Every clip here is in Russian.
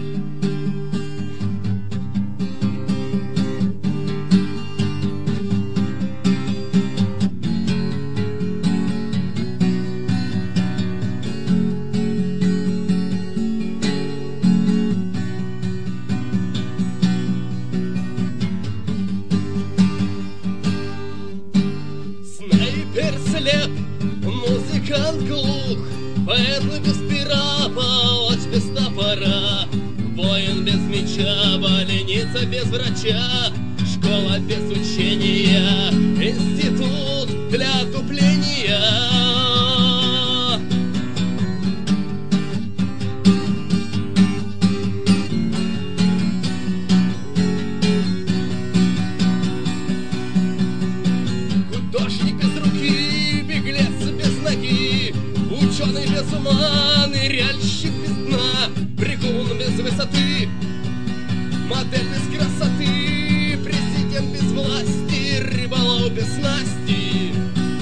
Слеп, музыкант глух, поэт без пера, палач без топора, воин без меча, больница без врача, школа без учения, институт для отупления. Художник без руки, беглец без ноги, ученый без ума, ныряльщик без дна, прыгун без высоты, модель без красоты, президент без власти, рыболов без снасти.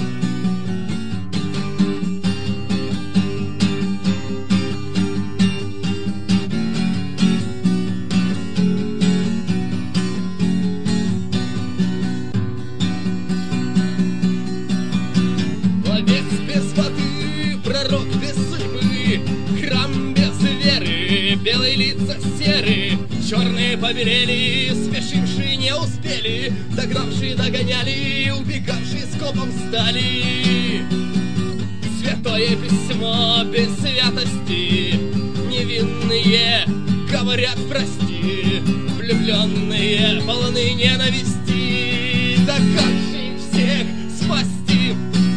Без воды, пророк без судьбы, храм без веры, белые лица серые, черные побелели, спешившие не успели, догнавшие догоняли, убегавшие скопом стали. Святое письмо без святости, невинные говорят прости, влюбленные полны ненависти, да как же их всех спасти?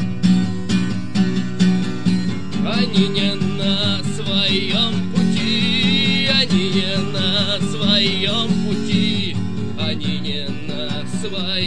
Они не на своем пути, они не на своем пути, они не на своем